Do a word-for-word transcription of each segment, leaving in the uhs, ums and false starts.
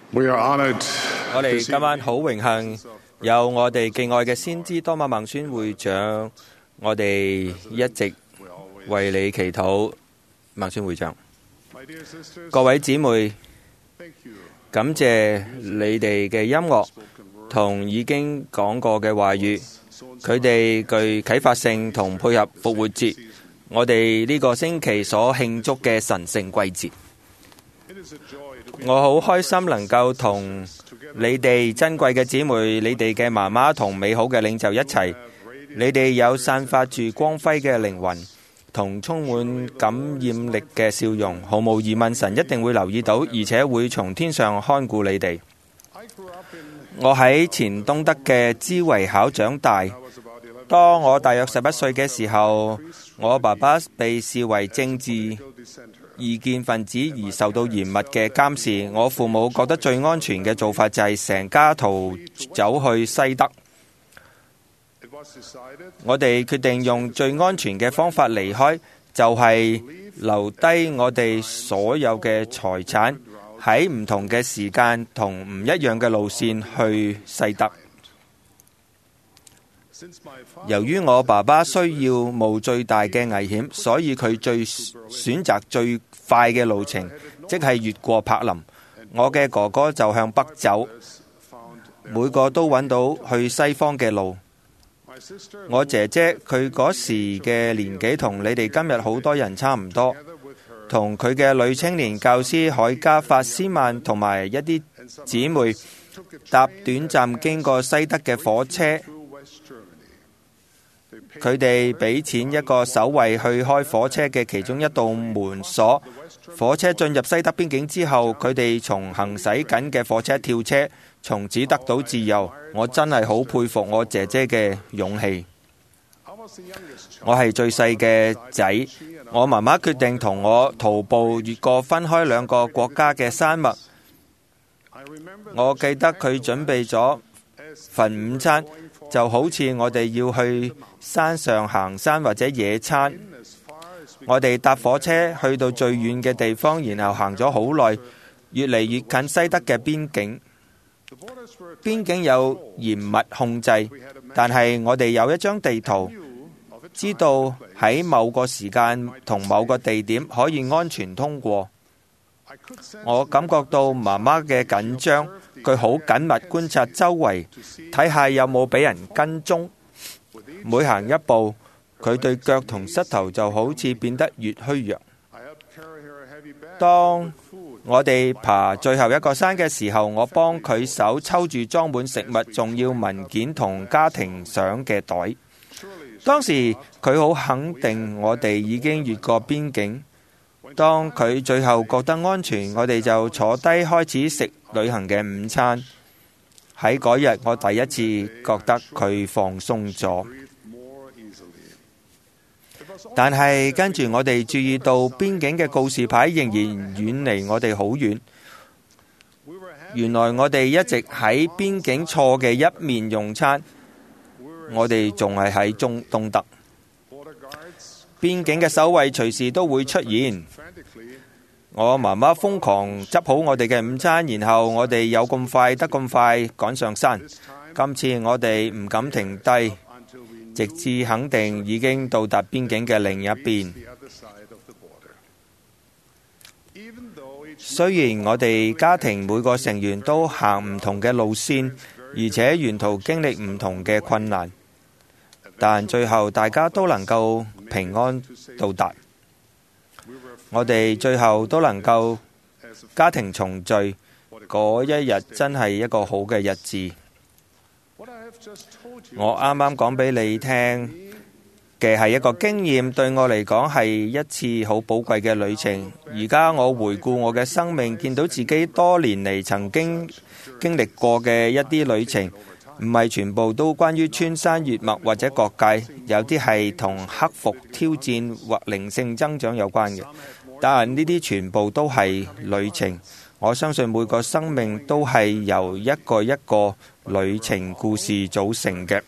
We are honored 我哋今晚好榮幸有我哋敬愛嘅先知多馬孟孫會長，我哋一直為你祈禱。孟孫會長，各位姊妹，感謝你哋嘅音樂同已經講過嘅話語，佢哋具啟發性同配合復活節，我哋呢個星期所慶祝嘅神聖季節。我好開心能夠同你哋珍貴嘅姊妹、你哋嘅媽媽同美好嘅領袖一齊。你哋有散發住光輝嘅靈魂同充滿感染力嘅笑容，毫無疑問神一定會留意到，而且會從天上看顧你哋。我喺前東德嘅茲維考長大，當我大約十一歲嘅時候，我爸爸被視為政治異見分子而受到嚴密嘅監視。我父母覺得最安全嘅做法就係成家逃走去西德。我哋決定用最安全嘅方法離開，就係留低我哋所有嘅財產，喺唔同嘅時間同唔一樣嘅路線去西德。由於我爸爸需要冒最大嘅危險，所以佢最選擇最快嘅路程，即係越過柏林。我嘅哥哥就向北走，每個都揾到去西方嘅路。我姐姐佢嗰時嘅年紀同你哋今日好多人差唔多，同佢嘅女青年教師海加法斯曼同埋一啲姊妹搭短暫經過西德嘅火車。佢哋俾錢一個守衛去開火車嘅其中一道門鎖。火車進入西德邊境之後，佢哋從行駛緊嘅火車跳車，從此得到自由。我真係好佩服我姐姐嘅勇氣。我係最細嘅仔，我媽媽決定同我徒步越過分開兩個國家嘅山脈。我記得佢準備咗份午餐，就好似我哋要去山上行山或者野餐。我哋搭火車去到最遠嘅地方，然後行咗好耐，越嚟越近西德嘅邊境。邊境有嚴密控制，但係我哋有一張地圖，知道喺某個時間同某個地點可以安全通過。我感覺到媽媽嘅緊張，佢好緊密觀察周圍，睇下有冇俾人跟蹤。每行一步，佢對腳同膝頭就好似變得越虛弱。當我哋爬最後一個山嘅時候，我幫佢手抽住裝滿食物、重要文件同家庭相嘅袋。當時佢好肯定我哋已經越過邊境。當佢最後覺得安全，我哋就坐低開始食旅行嘅午餐。喺嗰日，我第一次覺得佢放鬆咗。但係跟住我哋注意到邊境嘅告示牌仍然遠離我哋好遠。原來我哋一直喺邊境錯嘅一面用餐。我哋仲係喺中東德。邊境嘅守衛隨時都會出現。我媽媽瘋狂執好我哋嘅午餐，然後我哋有咁快得咁快趕上山。今次我哋唔敢停低，直至肯定已經到達邊境嘅另一邊。雖然我哋家庭每個成員都行唔同嘅路線，而且沿途經歷唔同嘅困難，但最後大家都能夠平安到達。我哋最後都能夠家庭重聚，嗰一日真係一個好嘅日子。我啱啱講俾你聽嘅係一個經驗，對我嚟講係一次好寶貴嘅旅程。而家我回顧我嘅生命，見到自己多年嚟曾經經歷過嘅一啲旅程，唔係全部都關於穿山越脈或者各界，有啲係同克服挑戰或靈性增長有關嘅。但係呢啲全部都係旅程。我相信每個生命都係由一個一個旅程故事組成嘅。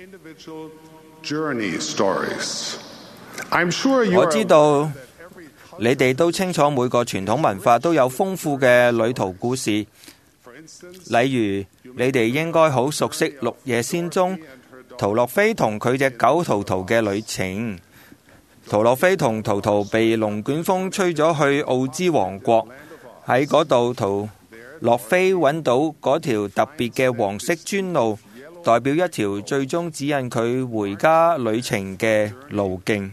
我知道你哋都清楚每個傳統文化都有豐富嘅旅途故事。例如，你哋應該好熟悉綠野仙蹤陶洛菲同佢隻狗圖圖嘅旅程。陶洛菲同圖圖被龍捲風吹咗去奧茲王國，喺嗰度陶洛菲揾到嗰條特別嘅黃色磚路，代表一條最終指引佢回家旅程嘅路徑。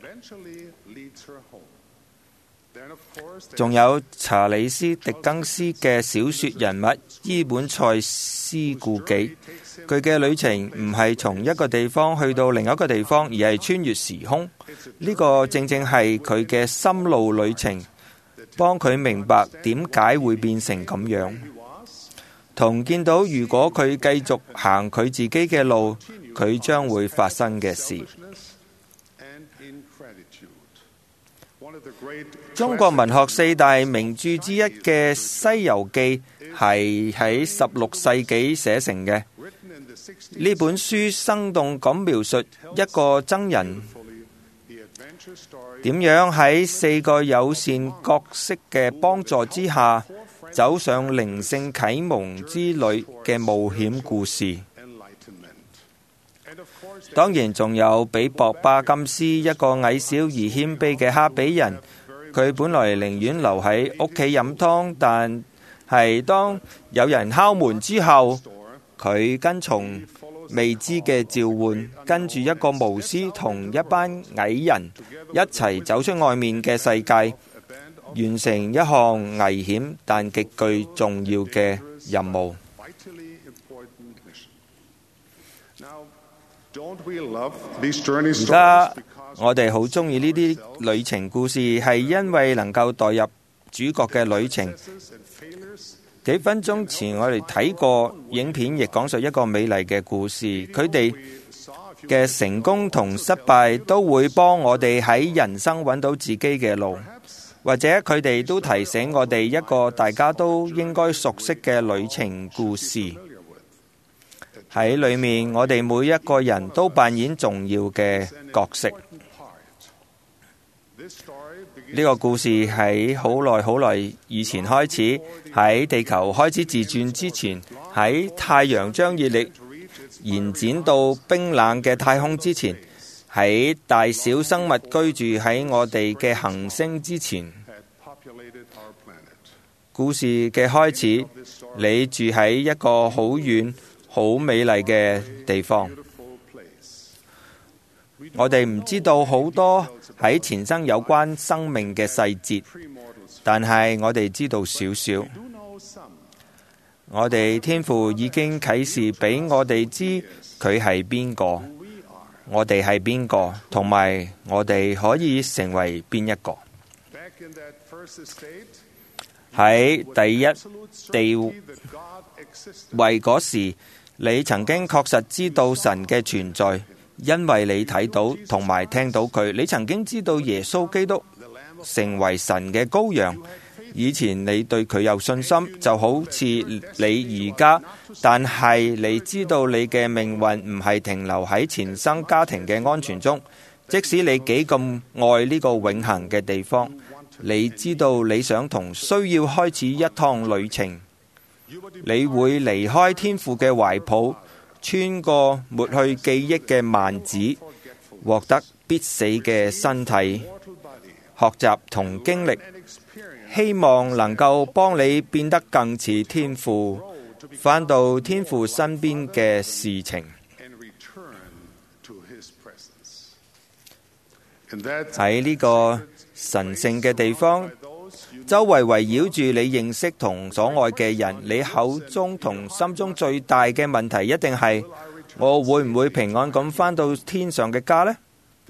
仲有查理斯·狄更斯嘅小說人物伊本塞斯故記，佢嘅旅程唔係從一個地方去到另一個地方，而係穿越時空。呢個正正係佢嘅心路旅程，幫佢明白點解會變成咁樣，同見到如果佢繼續行佢自己嘅路，佢將會發生嘅事。中國文學四大名著之一嘅《西遊記》係喺十六世紀寫成嘅。呢本書生動咁描述一個僧人點樣喺四個友善角色嘅幫助之下，走上靈性啟蒙之旅嘅冒險故事。當然仲有比博巴金斯，一個矮小而謙卑嘅哈比人，佢本來寧願留喺屋企飲湯，但係當有人敲門之後，佢跟從未知嘅召喚，跟住一個巫師同一班矮人一齊走出外面嘅世界，完成一項危險但極具重要嘅任務。而家我哋好中意呢啲旅程故事，係因為能夠代入主角嘅旅程。幾分鐘前我哋睇過影片，亦講述一個美麗嘅故事。佢哋嘅成功同失敗都會幫我哋喺人生揾到自己嘅路，或者佢哋都提醒我哋一個大家都應該熟悉嘅旅程故事。喺裏面，我哋每一個人都扮演重要嘅角色。呢個故事喺好耐好耐以前開始，喺地球開始自轉之前，喺太陽將熱力延展到冰冷嘅太空之前，喺大小生物居住喺我哋嘅行星之前。故事嘅開始，你住喺一個好遠好美麗嘅地方，我哋唔知道好多喺前生有關生命嘅細節，但係我哋知道少少。我哋天父已經啟示俾我哋知佢係邊個，我哋係邊個，同埋我哋可以成為邊一個。喺第一地位嗰時，你曾經確實知道神嘅存在，因為你睇到同埋聽到佢。你曾經知道耶穌基督成為神嘅羔羊。以前你對佢有信心，就好似你而家，但係你知道你嘅命運唔係停留喺前生家庭嘅安全中。即使你幾咁愛呢個永恆嘅地方，你知道你想同需要開始一趟旅程。你會離開天父嘅懷抱，穿過抹去記憶嘅幔子，獲得必死嘅身體，學習同經歷，希望能夠幫你變得更似天父，返到天父身邊嘅事情。喺呢個神聖嘅地方，周圍圍繞住你認識同所愛嘅人，你口中同心中最大嘅問題一定係：我會唔會平安咁返到天上嘅家呢？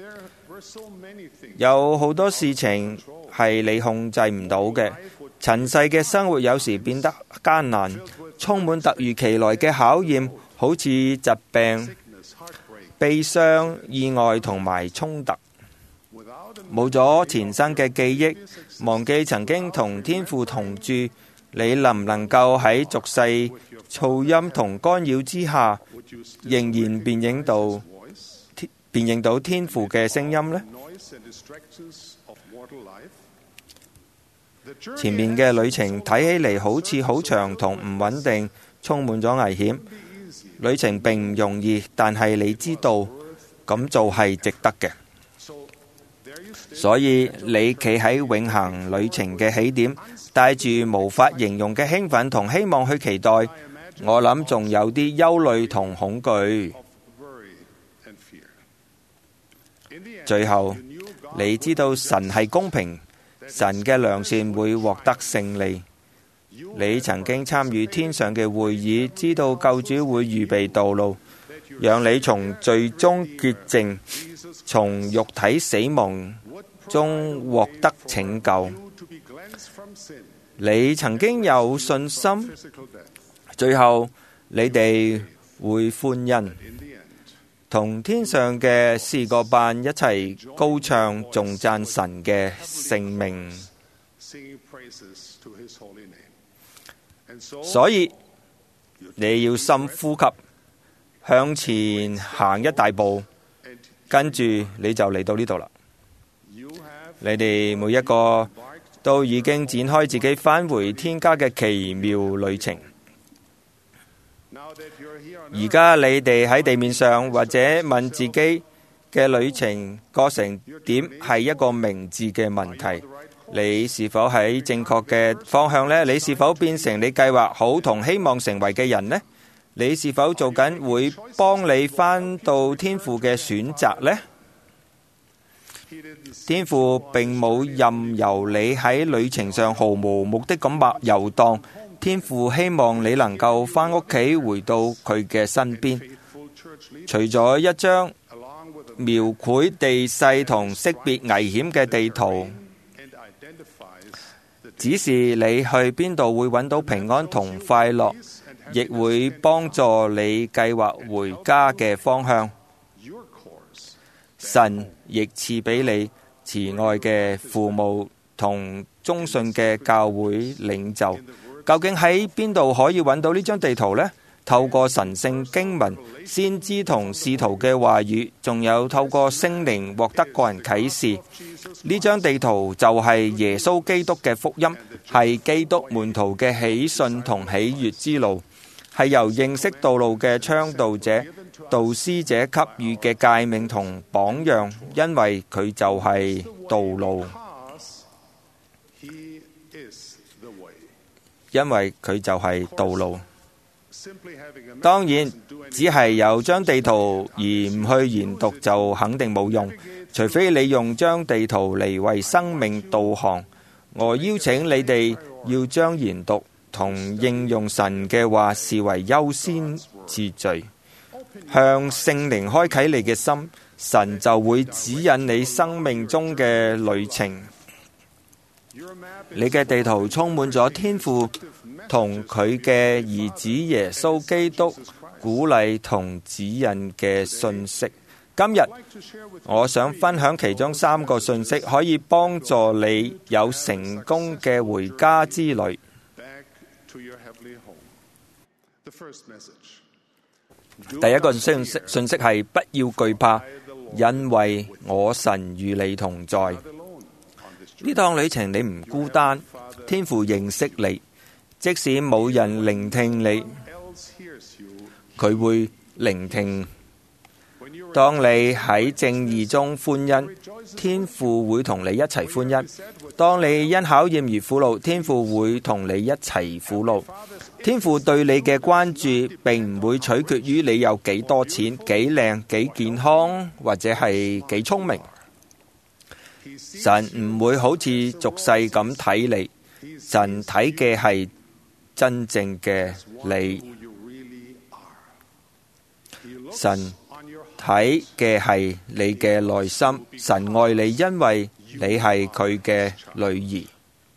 有好多事情係你控制唔到嘅。塵世嘅生活有時變得艱難，充滿突如其來嘅考驗，好似疾病、悲傷、意外同埋衝突。冇咗前生嘅記憶，忘記曾經同天父同住，你能唔能夠喺俗世噪音同干擾之下，仍然辨認到辨認到天父嘅聲音呢？ 前面嘅旅程睇起嚟好似好長同唔穩定，充滿咗危險。旅程並唔容易，但係你知道咁做係值得嘅。所以你企喺永恆旅程嘅起點，帶住無法形容嘅興奮同希望去期待。我諗仲有啲憂慮同恐懼。最後，你知道神係公平，神嘅良善會獲得勝利。你曾經參與天上嘅會議，知道救主會預備道路，讓你從罪中潔淨，從肉體死亡中獲得拯救。你曾經有信心，最後你哋會歡欣，同天上嘅詩歌班一齊高唱頌讚神嘅聖名。所以你要深呼吸，向前行一大步，跟住你就嚟到呢度啦。你哋每一個都已經展開自己返回天家嘅奇妙旅程。而家你哋喺地面上，或者問自己嘅旅程過程點係一個明智嘅問題。你是否喺正確嘅方向呢？你是否變成你計劃好同希望成為嘅人呢？你是否做緊會幫你返到天父嘅選擇呢？天父並冇任由你喺旅程上毫無目的咁遊蕩。天父希望你能夠返屋企，回到佢嘅身邊。除咗一張描繪地勢同識別危險嘅地圖，指示你去邊度會揾到平安同快樂，亦會幫助你計劃回家嘅方向。神亦賜俾你慈愛嘅父母同忠信嘅教會領袖。究竟喺邊度可以揾到呢張地圖呢？透過神聖經文、先知同使徒嘅話語，仲有透過聖靈獲得個人啟示。呢張地圖就係耶穌基督嘅福音，係基督門徒嘅喜訊同喜悅之路，係由認識道路嘅倡導者、導師者給予嘅誡命同榜樣，因為佢就係道路。因為佢就係道路。當然，只係有張地圖而唔去研讀就肯定冇用，除非你用張地圖嚟為生命導航。我邀請你哋要將研讀同應用神嘅話視為優先次序，向聖靈開啟你嘅心，神就會指引你生命中嘅旅程。你嘅地圖充滿咗天父同佢嘅兒子耶穌基督鼓勵同指引嘅信息。今日我想分享其中三個信息，可以幫助你有成功嘅回家之旅。第一個信息信息係不要懼怕，因為我神與你同在。呢趟旅程你唔孤單，天父認識你，即使冇人聆聽你，佢會聆聽。當你喺正義中歡欣，天父會同你一齊歡欣；當你因考驗而苦惱，天父會同你一齊苦惱。天父對你嘅關注並唔會取決於你有幾多錢、幾靚、幾健康或者係幾聰明。神唔會好似俗世咁睇你，神睇嘅係真正嘅你。神睇嘅係你嘅內心，神愛你，因為你係佢嘅女兒。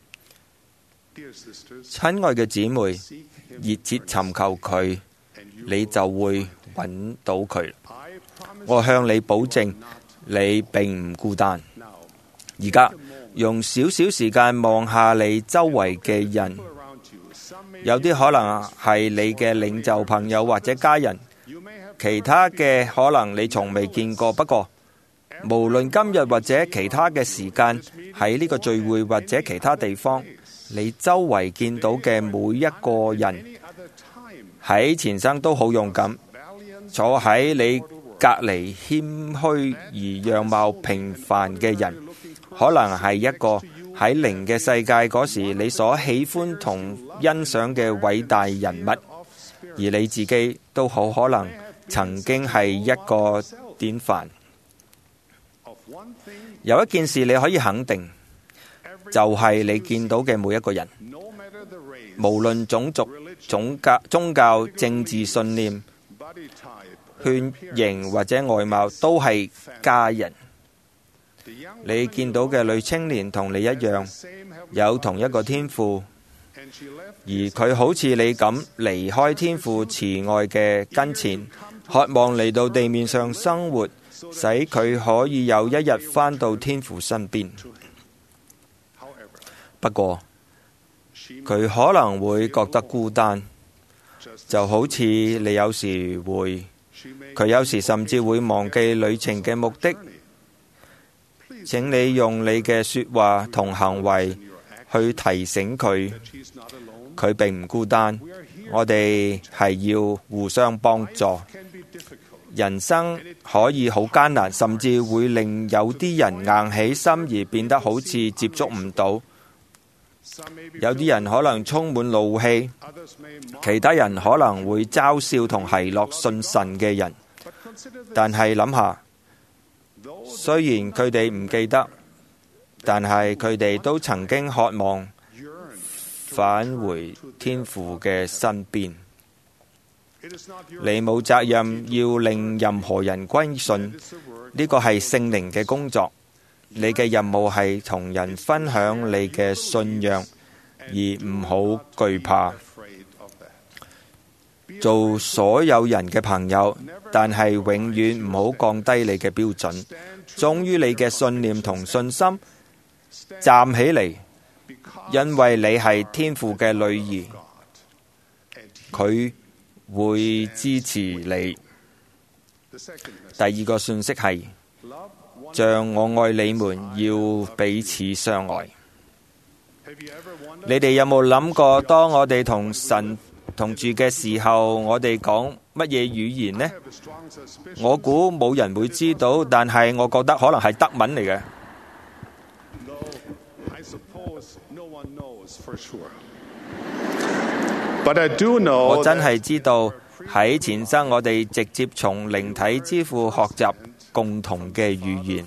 親愛嘅姊妹，熱切尋求佢，你就會揾到佢。我向你保證，你並唔孤單。而家用少少時間望下你周圍嘅人，有啲可能係你嘅領袖朋友或者家人，其他嘅可能你從未見過。不過無論今日或者其他嘅時間，喺呢個聚會或者其他地方，你周圍見到嘅每一個人喺前生都好勇敢，坐喺你隔離謙虛而樣貌平凡嘅人，可能係一個喺靈嘅世界嗰時你所喜歡同欣賞嘅偉大人物，而你自己都好可能曾經係一個典範。有一件事你可以肯定，就係你見到嘅每一個人，無論種族、宗教、宗教、政治信念、血型或者外貌，都係家人。你見到嘅女青年同你一樣，有同一個天父，而佢好似你咁離開天父慈愛嘅跟前，渴望嚟到地面上生活，使佢可以有一日返到天父身邊。不過，佢可能會覺得孤單，就好似你有時會，佢有時甚至會忘記旅程嘅目的。請你用你嘅說話同行為去提醒佢，佢並唔孤單。我哋係要互相幫助。人生可以好艱難，甚至會令有啲人硬起心而變得好似接觸唔到。有啲人可能充滿怒氣，其他人可能會嘲笑同奚落信神嘅人。但係諗下，雖然佢哋唔記得，但係佢哋都曾經渴望返回天父嘅身邊。你冇責任要令任何人歸信，呢個係聖靈嘅工作。你嘅任務係同人分享你嘅信仰，而唔好懼怕。做所有人嘅朋友，但係永遠唔好降低你嘅標準。忠於你嘅信念同信心，站起嚟，因為你係天父嘅女兒，佢會支持你。第二個信息係，像我愛你們，要彼此相愛。你哋有冇諗過，當我哋同神同住嘅時候，我哋講乜嘢語言呢？我估冇人會知道，但係我覺得可能係德文嚟嘅。我真係知道喺前生我哋直接從靈體之父學習共同嘅語言。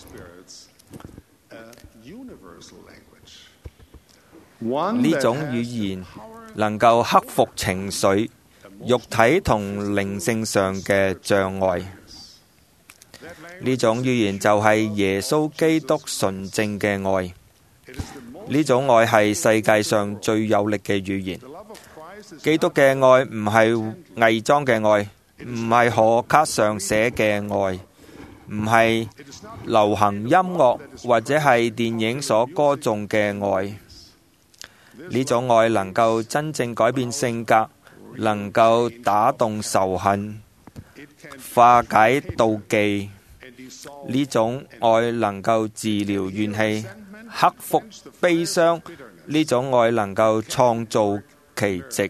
呢種語言能夠克服情緒、肉體同靈性上嘅障礙。呢種語言就係耶穌基督純正嘅愛。呢種愛係世界上最有力嘅語言。基督嘅愛唔係偽裝嘅愛，唔係賀卡上寫嘅愛，唔係流行音樂或者係電影所歌頌嘅愛。呢種愛能夠真正改變性格，能夠打動仇恨，化解妒忌。呢種愛能夠治療怨氣，克服悲傷。呢種愛能夠創造奇蹟。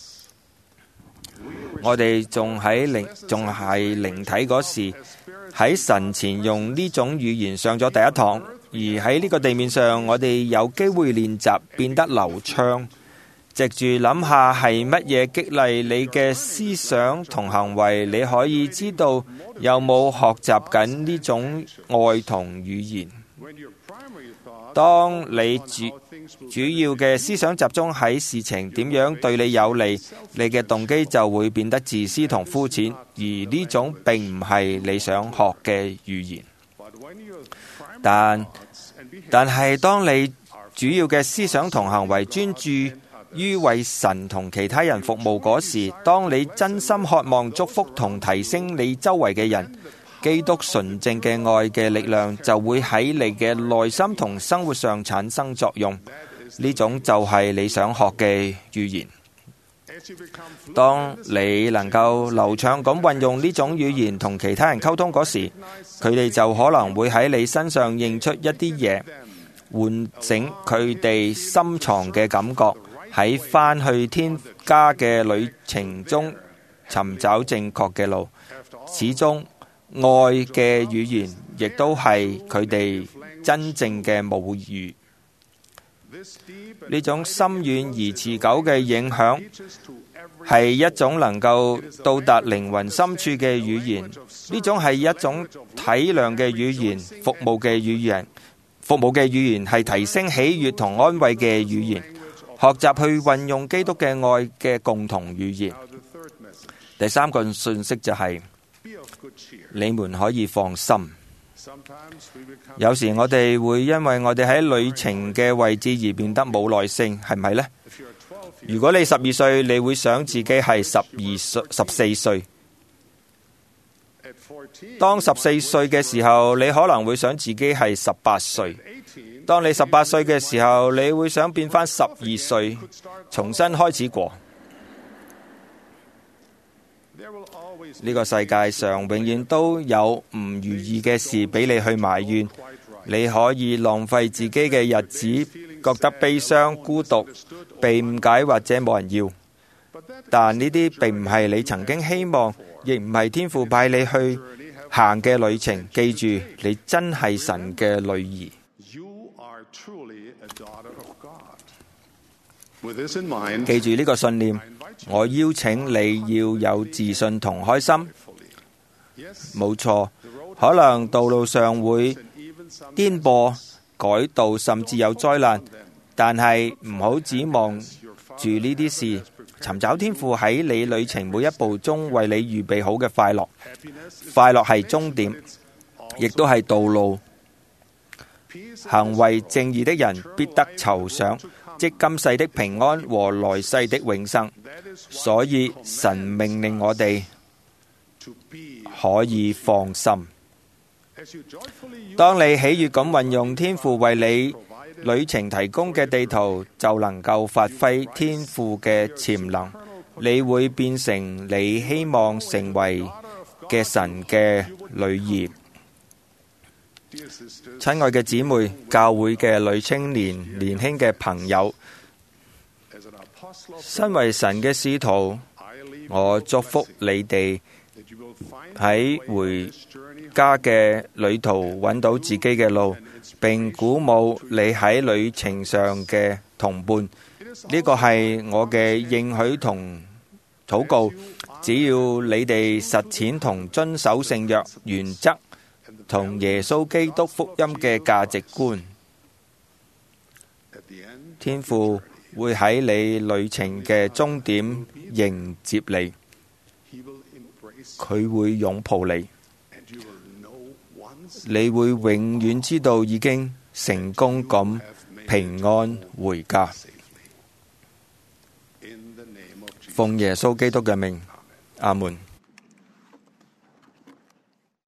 我哋仲喺靈仲係靈體嗰時，喺神前用呢種語言上咗第一堂，而喺呢個地面上，我哋有機會練習變得流暢。藉住諗下係乜嘢激勵你嘅思想同行為，你可以知道有冇學習緊呢種愛同語言。當你主主要嘅思想集中喺事情點樣對你有利，你嘅動機就會變得自私同膚淺，而呢種並唔係你想學嘅語言。但但係當你主要嘅思想同行為專注於為神同其他人服務嗰時，當你真心渴望祝福同提升你周圍嘅人，基督純正嘅愛嘅力量就會喺你嘅內心同生活上產生作用。呢種就係你想學嘅語言。 當你能夠流暢咁運用呢種語言同其他人溝通嗰時，佢哋就可能會喺你身上認出一啲嘢，喚醒佢哋深藏嘅感覺，喺返去天家嘅旅程中尋找正確嘅路。始終愛嘅語言亦都係佢哋真正嘅母語。呢種深遠而持久嘅影響係一種能夠到達靈魂深處嘅語言。呢種係一種體諒嘅語言，服務嘅語言。服務嘅語言係提升喜悅同安慰嘅語言，學習去運用基督嘅愛嘅共同語言。第三個信息就係、是、你們可以放心。有時我哋會因為我哋喺旅程嘅位置而變得冇耐性，係唔係呢？如果你十二歲，你會想自己係十二歲、十四歲。當十四歲嘅時候，你可能會想自己係十八歲。當你十八歲嘅時候，你會想變返十二歲，重新開始過。呢個世界上永遠都有唔如意嘅事俾你去埋怨，你可以浪費自己嘅日子，覺得悲傷、孤獨、被誤解或者冇人要。但呢啲並唔係你曾經希望，亦唔係天父派你去行嘅旅程。記住，你真係神嘅女兒。記住呢個信念，我邀請你要有自信同開心。冇錯，可能道路上會顛簸、改道，甚至有災難，但係唔好指望住呢啲事。尋找天父喺你旅程每一步中為你預備好嘅快樂。快樂係終點，亦都係道路。行為正義的人必得酬賞，即今世的平安和來世的永生。所以神命令我哋可以放心。當你喜悅咁運用天父為你旅程提供嘅地圖，就能夠發揮天父嘅潛能。你會變成你希望成為嘅神嘅女兒。親愛嘅姊妹、教會嘅女青年、年輕嘅朋友，身為神嘅使徒，我祝福你哋喺回家嘅旅途揾到自己嘅路，並鼓舞你喺旅程上嘅同伴。呢個係我嘅應許同禱告。只要你哋實踐同遵守聖約原則同耶穌基督福音嘅價值觀，天父會喺你旅程嘅終點迎接你，佢會擁抱你，你會永遠知道已經成功咁平安回家。奉耶穌基督嘅名，阿門。